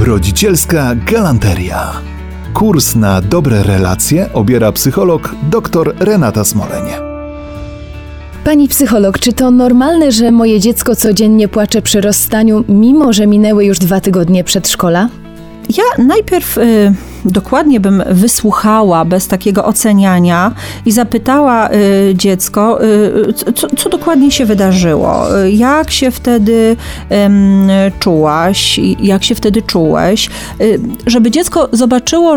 Rodzicielska galanteria. Kurs na dobre relacje obiera psycholog dr Renata Smoleń. Pani psycholog, czy to normalne, że moje dziecko codziennie płacze przy rozstaniu, mimo że minęły już 2 tygodnie przedszkola? Ja najpierw dokładnie bym wysłuchała bez takiego oceniania i zapytała dziecko, co dokładnie się wydarzyło, jak się wtedy czułaś, jak się wtedy czułeś, żeby dziecko zobaczyło,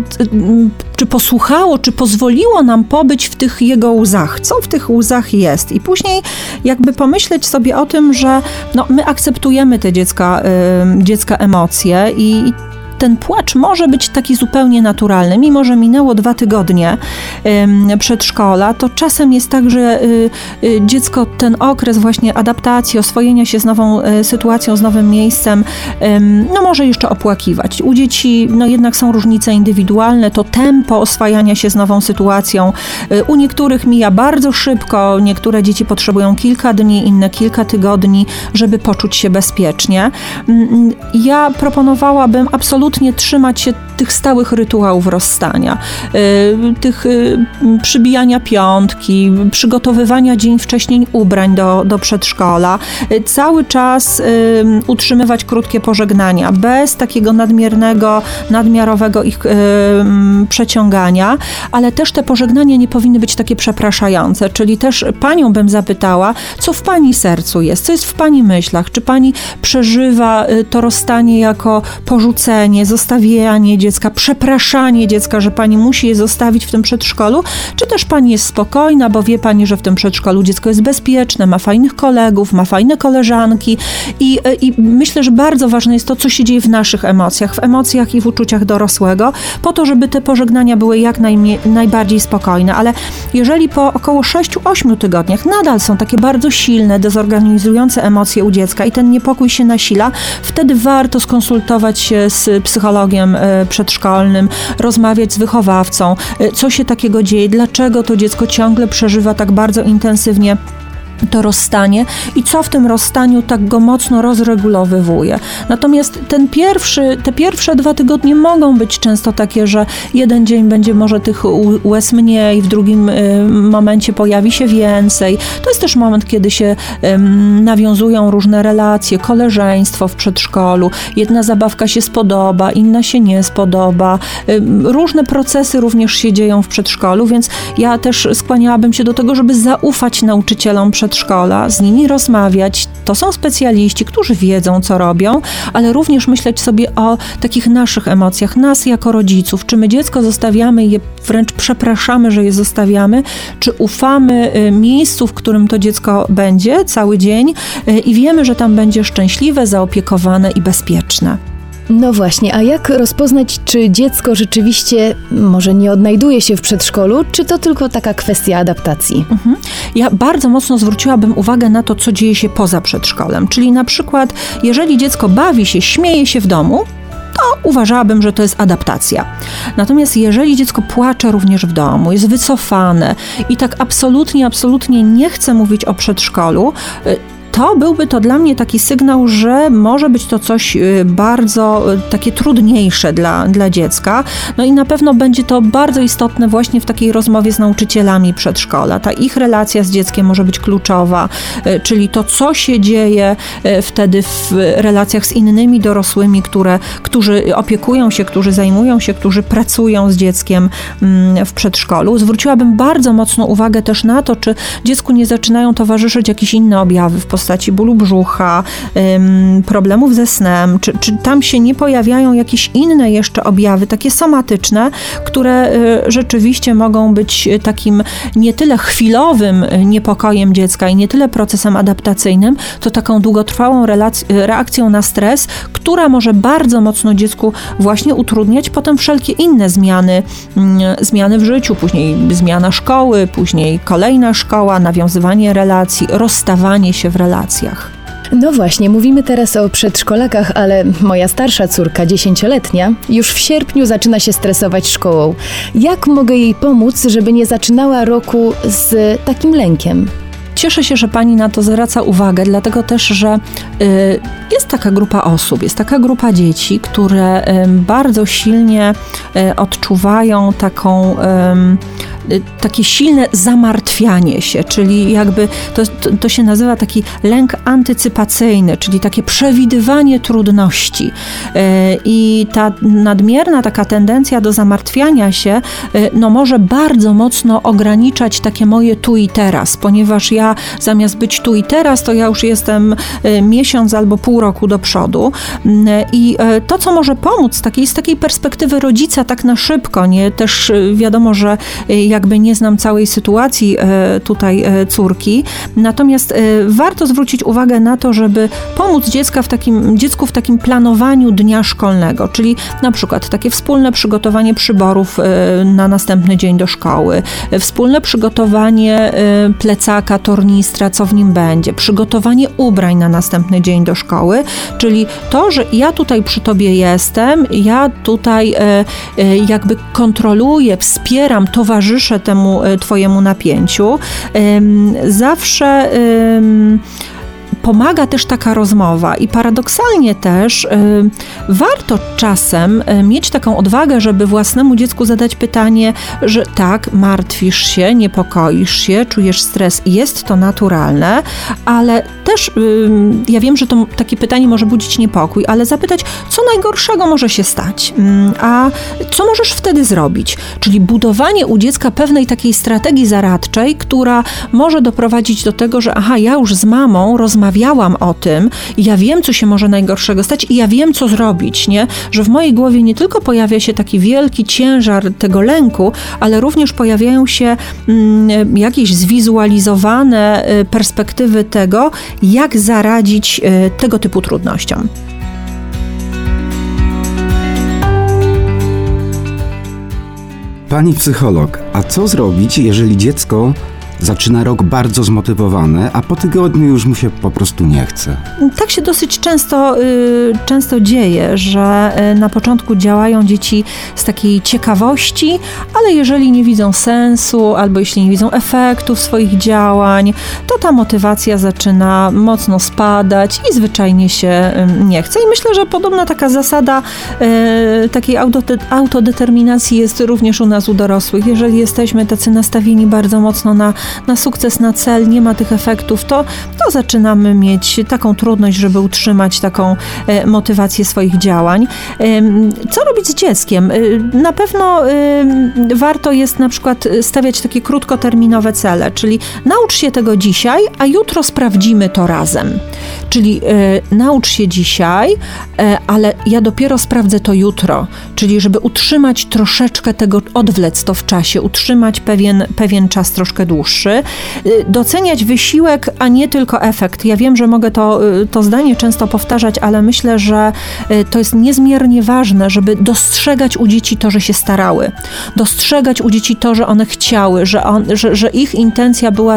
czy posłuchało, czy pozwoliło nam pobyć w tych jego łzach, co w tych łzach jest. I później jakby pomyśleć sobie o tym, że my akceptujemy te dziecka emocje i ten płacz może być taki zupełnie naturalny. Mimo że minęło 2 tygodnie przedszkola, to czasem jest tak, że dziecko ten okres właśnie adaptacji, oswojenia się z nową sytuacją, z nowym miejscem, może jeszcze opłakiwać. U dzieci jednak są różnice indywidualne, to tempo oswajania się z nową sytuacją u niektórych mija bardzo szybko, niektóre dzieci potrzebują kilka dni, inne kilka tygodni, żeby poczuć się bezpiecznie. Ja proponowałabym absolutnie trzymać się tych stałych rytuałów rozstania, tych przybijania piątki, przygotowywania dzień wcześniej ubrań do przedszkola, cały czas utrzymywać krótkie pożegnania, bez takiego nadmiarowego ich przeciągania, ale też te pożegnania nie powinny być takie przepraszające, czyli też panią bym zapytała, co w pani sercu jest, co jest w pani myślach, czy pani przeżywa to rozstanie jako porzucenie, zostawianie dziecka, przepraszanie dziecka, że pani musi je zostawić w tym przedszkolu, czy też pani jest spokojna, bo wie pani, że w tym przedszkolu dziecko jest bezpieczne, ma fajnych kolegów, ma fajne koleżanki i myślę, że bardzo ważne jest to, co się dzieje w naszych emocjach, w emocjach i w uczuciach dorosłego, po to, żeby te pożegnania były jak najbardziej spokojne, ale jeżeli po około 6-8 tygodniach nadal są takie bardzo silne, dezorganizujące emocje u dziecka i ten niepokój się nasila, wtedy warto skonsultować się z psychologiem przedszkolnym, rozmawiać z wychowawcą, co się takiego dzieje, dlaczego to dziecko ciągle przeżywa tak bardzo intensywnie to rozstanie i co w tym rozstaniu tak go mocno rozregulowywuje. Natomiast te pierwsze 2 tygodnie mogą być często takie, że jeden dzień będzie może tych łez mniej, w drugim momencie pojawi się więcej. To jest też moment, kiedy się nawiązują różne relacje, koleżeństwo w przedszkolu. Jedna zabawka się spodoba, inna się nie spodoba. Różne procesy również się dzieją w przedszkolu, więc ja też skłaniałabym się do tego, żeby zaufać nauczycielom przedszkola, z nimi rozmawiać. To są specjaliści, którzy wiedzą, co robią, ale również myśleć sobie o takich naszych emocjach, nas jako rodziców. Czy my dziecko zostawiamy i je wręcz przepraszamy, że je zostawiamy, czy ufamy miejscu, w którym to dziecko będzie cały dzień i wiemy, że tam będzie szczęśliwe, zaopiekowane i bezpieczne. No właśnie, a jak rozpoznać, czy dziecko rzeczywiście może nie odnajduje się w przedszkolu, czy to tylko taka kwestia adaptacji? Ja bardzo mocno zwróciłabym uwagę na to, co dzieje się poza przedszkolem. Czyli na przykład, jeżeli dziecko bawi się, śmieje się w domu, to uważałabym, że to jest adaptacja. Natomiast jeżeli dziecko płacze również w domu, jest wycofane i tak absolutnie nie chce mówić o przedszkolu, to byłby to dla mnie taki sygnał, że może być to coś bardzo takie trudniejsze dla dziecka. I na pewno będzie to bardzo istotne właśnie w takiej rozmowie z nauczycielami przedszkola. Ta ich relacja z dzieckiem może być kluczowa, czyli to, co się dzieje wtedy w relacjach z innymi dorosłymi, którzy opiekują się, którzy zajmują się, którzy pracują z dzieckiem w przedszkolu. Zwróciłabym bardzo mocno uwagę też na to, czy dziecku nie zaczynają towarzyszyć jakieś inne objawy w postaci bólu brzucha, problemów ze snem, czy tam się nie pojawiają jakieś inne jeszcze objawy, takie somatyczne, które rzeczywiście mogą być takim nie tyle chwilowym niepokojem dziecka i nie tyle procesem adaptacyjnym, to taką długotrwałą reakcją na stres, która może bardzo mocno dziecku właśnie utrudniać potem wszelkie inne zmiany w życiu, później zmiana szkoły, później kolejna szkoła, nawiązywanie relacji, rozstawanie się w relacjach. No właśnie, mówimy teraz o przedszkolakach, ale moja starsza córka, 10-letnia, już w sierpniu zaczyna się stresować szkołą. Jak mogę jej pomóc, żeby nie zaczynała roku z takim lękiem? Cieszę się, że pani na to zwraca uwagę, dlatego też, że jest taka grupa osób, jest taka grupa dzieci, które bardzo silnie odczuwają takie silne zamartwianie się, czyli jakby to się nazywa taki lęk antycypacyjny, czyli takie przewidywanie trudności. I ta nadmierna taka tendencja do zamartwiania się może bardzo mocno ograniczać takie moje tu i teraz, ponieważ ja zamiast być tu i teraz, to ja już jestem miesiąc albo pół roku do przodu. I to, co może pomóc z takiej perspektywy rodzica tak na szybko, nie? Też wiadomo, że jakby nie znam całej sytuacji tutaj córki, natomiast warto zwrócić uwagę na to, żeby pomóc dziecku w takim planowaniu dnia szkolnego, czyli na przykład takie wspólne przygotowanie przyborów na następny dzień do szkoły, wspólne przygotowanie plecaka, tornistra, co w nim będzie, przygotowanie ubrań na następny dzień do szkoły, czyli to, że ja tutaj przy tobie jestem, ja tutaj jakby kontroluję, wspieram, towarzyszę temu twojemu napięciu. Zawsze pomaga też taka rozmowa i paradoksalnie też warto czasem mieć taką odwagę, żeby własnemu dziecku zadać pytanie, że tak, martwisz się, niepokoisz się, czujesz stres i jest to naturalne, ale też ja wiem, że takie pytanie może budzić niepokój, ale zapytać, co najgorszego może się stać, a co możesz wtedy zrobić? Czyli budowanie u dziecka pewnej takiej strategii zaradczej, która może doprowadzić do tego, że ja już z mamą rozmawiałam o tym i ja wiem, co się może najgorszego stać i ja wiem, co zrobić, nie? Że w mojej głowie nie tylko pojawia się taki wielki ciężar tego lęku, ale również pojawiają się jakieś zwizualizowane perspektywy tego, jak zaradzić tego typu trudnościom. Pani psycholog, a co zrobić, jeżeli dziecko zaczyna rok bardzo zmotywowane, a po tygodniu już mu się po prostu nie chce? Tak się dosyć często dzieje, że na początku działają dzieci z takiej ciekawości, ale jeżeli nie widzą sensu, albo jeśli nie widzą efektów swoich działań, to ta motywacja zaczyna mocno spadać i zwyczajnie się nie chce. I myślę, że podobna taka zasada takiej autodeterminacji jest również u nas, u dorosłych. Jeżeli jesteśmy tacy nastawieni bardzo mocno na sukces, na cel, nie ma tych efektów, to zaczynamy mieć taką trudność, żeby utrzymać taką motywację swoich działań. Co robić z dzieckiem? Na pewno warto jest na przykład stawiać takie krótkoterminowe cele, czyli naucz się tego dzisiaj, a jutro sprawdzimy to razem. Czyli naucz się dzisiaj, ale ja dopiero sprawdzę to jutro. Czyli żeby utrzymać troszeczkę tego, odwlec to w czasie, utrzymać pewien czas troszkę dłuższy. Doceniać wysiłek, a nie tylko efekt. Ja wiem, że mogę to zdanie często powtarzać, ale myślę, że to jest niezmiernie ważne, żeby dostrzegać u dzieci to, że się starały. Dostrzegać u dzieci to, że one chciały, że ich intencja była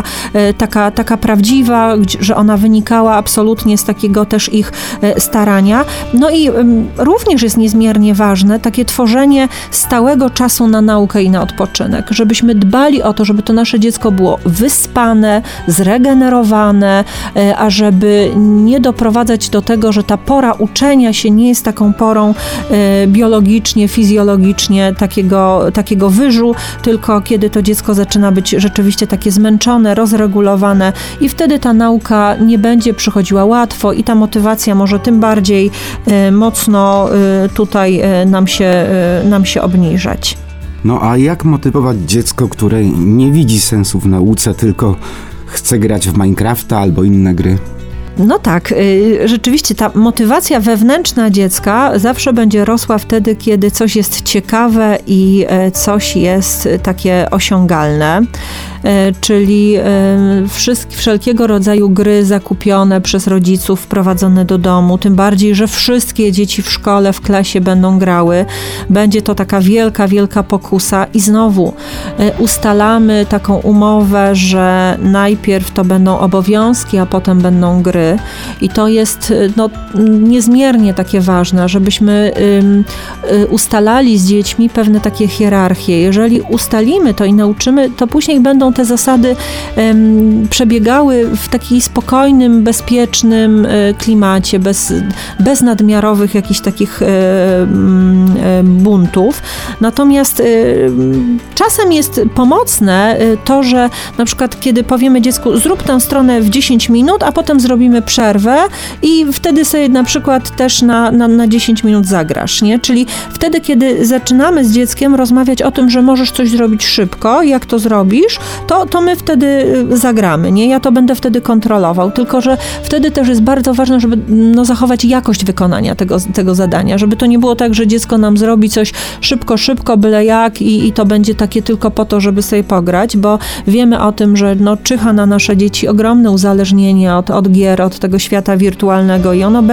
taka prawdziwa, że ona wynikała absolutnie z takiego też ich starania. No i również jest niezmiernie ważne takie tworzenie stałego czasu na naukę i na odpoczynek. Żebyśmy dbali o to, żeby to nasze dziecko było wyspane, zregenerowane, a żeby nie doprowadzać do tego, że ta pora uczenia się nie jest taką porą biologicznie, fizjologicznie takiego wyżu, tylko kiedy to dziecko zaczyna być rzeczywiście takie zmęczone, rozregulowane i wtedy ta nauka nie będzie przychodziła łatwo i ta motywacja może tym bardziej mocno tutaj nam się obniżać. No a jak motywować dziecko, które nie widzi sensu w nauce, tylko chce grać w Minecrafta albo inne gry? No tak, rzeczywiście ta motywacja wewnętrzna dziecka zawsze będzie rosła wtedy, kiedy coś jest ciekawe i coś jest takie osiągalne. Czyli wszelkiego rodzaju gry zakupione przez rodziców, wprowadzone do domu, tym bardziej, że wszystkie dzieci w szkole, w klasie będą grały. Będzie to taka wielka, wielka pokusa i znowu ustalamy taką umowę, że najpierw to będą obowiązki, a potem będą gry. I to jest niezmiernie takie ważne, żebyśmy ustalali z dziećmi pewne takie hierarchie. Jeżeli ustalimy to i nauczymy, to później będą te zasady przebiegały w takim spokojnym, bezpiecznym klimacie, bez nadmiarowych jakichś takich buntów. Natomiast czasem jest pomocne to, że na przykład kiedy powiemy dziecku, zrób tę stronę w 10 minut, a potem zrobimy przerwę i wtedy sobie na przykład też na 10 minut zagrasz, nie? Czyli wtedy, kiedy zaczynamy z dzieckiem rozmawiać o tym, że możesz coś zrobić szybko, jak to zrobisz, to my wtedy zagramy, nie? Ja to będę wtedy kontrolował, tylko że wtedy też jest bardzo ważne, żeby zachować jakość wykonania tego zadania, żeby to nie było tak, że dziecko nam zrobi coś szybko, byle jak i to będzie takie tylko po to, żeby sobie pograć, bo wiemy o tym, że czyha na nasze dzieci ogromne uzależnienie od gier, od tego świata wirtualnego i ono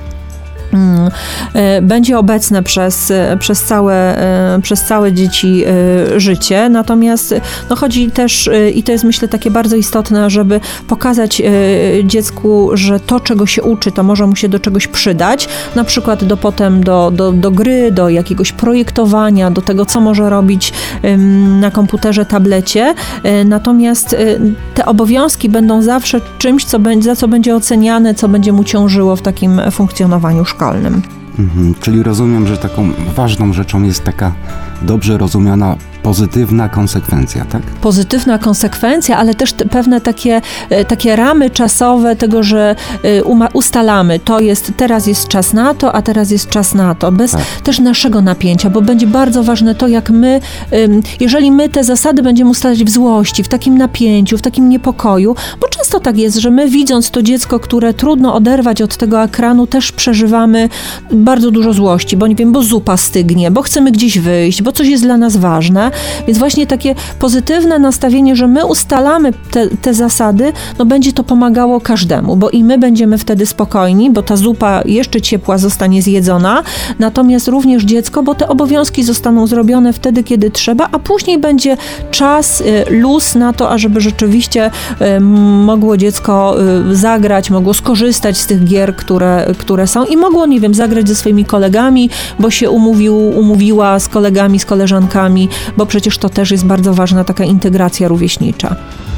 będzie obecne przez całe dzieci życie. Natomiast chodzi też, i to jest myślę takie bardzo istotne, żeby pokazać dziecku, że to, czego się uczy, to może mu się do czegoś przydać, na przykład potem do gry, do jakiegoś projektowania, do tego, co może robić na komputerze, tablecie. Natomiast te obowiązki będą zawsze czymś, za co będzie oceniane, co będzie mu ciążyło w takim funkcjonowaniu szkolnym. Czyli rozumiem, że taką ważną rzeczą jest taka dobrze rozumiana pozytywna konsekwencja, tak? Pozytywna konsekwencja, ale też pewne takie ramy czasowe tego, że ustalamy, teraz jest czas na to, a teraz jest czas na to, bez też naszego napięcia, bo będzie bardzo ważne to, jak my, jeżeli my te zasady będziemy ustalać w złości, w takim napięciu, w takim niepokoju, bo często tak jest, że my widząc to dziecko, które trudno oderwać od tego ekranu, też przeżywamy bardzo dużo złości, bo nie wiem, bo zupa stygnie, bo chcemy gdzieś wyjść, bo coś jest dla nas ważne. Więc właśnie takie pozytywne nastawienie, że my ustalamy te zasady, będzie to pomagało każdemu, bo i my będziemy wtedy spokojni, bo ta zupa jeszcze ciepła zostanie zjedzona, natomiast również dziecko, bo te obowiązki zostaną zrobione wtedy, kiedy trzeba, a później będzie czas, luz na to, ażeby rzeczywiście mogło dziecko zagrać, mogło skorzystać z tych gier, które są i mogło, nie wiem, zagrać ze swoimi kolegami, bo się umówiła z kolegami, z koleżankami, bo przecież to też jest bardzo ważna taka integracja rówieśnicza.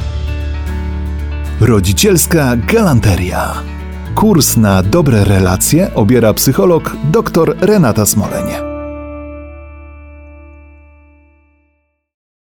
Rodzicielska galanteria. Kurs na dobre relacje obiera psycholog dr Renata Smolenie.